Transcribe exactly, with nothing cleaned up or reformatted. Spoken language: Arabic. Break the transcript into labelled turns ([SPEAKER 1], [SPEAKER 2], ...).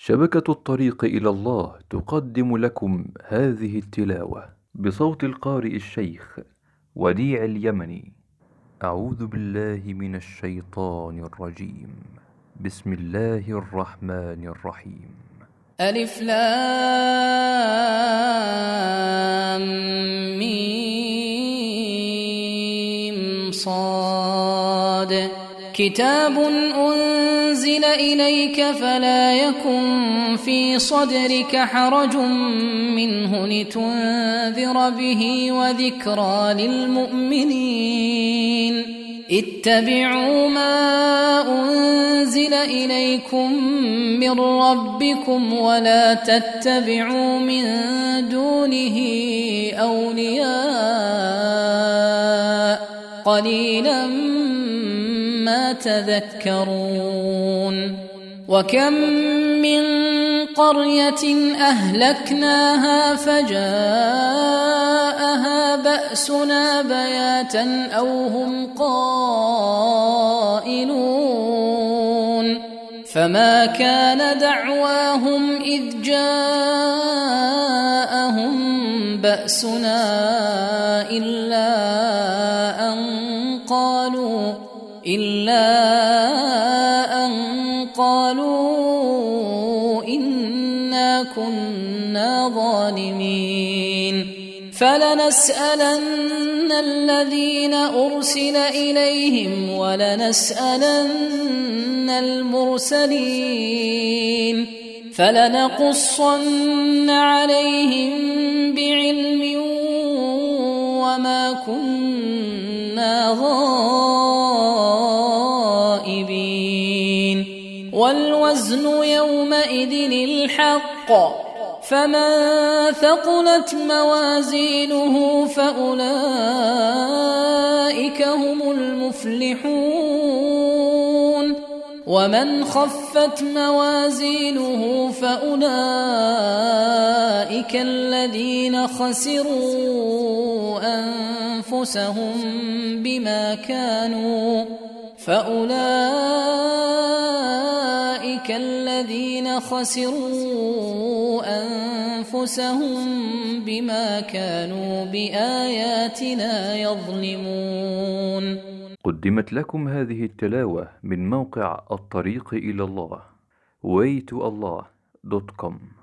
[SPEAKER 1] شبكة الطريق إلى الله تقدم لكم هذه التلاوة بصوت القارئ الشيخ وديع اليمني. أعوذ بالله من الشيطان الرجيم. بسم الله الرحمن الرحيم.
[SPEAKER 2] ألف لام ميم صاد كتاب أنزل إليك فلا يكن في صدرك حرج منه لتنذر به وذكرى للمؤمنين. اتبعوا ما أنزل إليكم من ربكم ولا تتبعوا من دونه أولياء قليلا ما تذكرون. وكم من قرية أهلكناها فجاءها بأسنا بياتا أو هم قائلون فما كان دعواهم إذ جاءهم بأسنا إلا أن قالوا إلا أن قالوا إنا كنا ظالمين. فلنسألن الذين أرسل إليهم ولنسألن المرسلين فلنقصن عليهم بعلم وما كنا غائبين. والوزن يومئذ الحق فمن ثقلت موازينه فأولئك هم المفلحون ومن خفت موازينه فأولئك الذين خسروا أنفسهم بما كانوا فأولئك الذين خسروا أنفسهم بما كانوا بآياتنا يظلمون.
[SPEAKER 1] قدمت لكم هذه التلاوة من موقع الطريق إلى الله way to allah دوت كوم.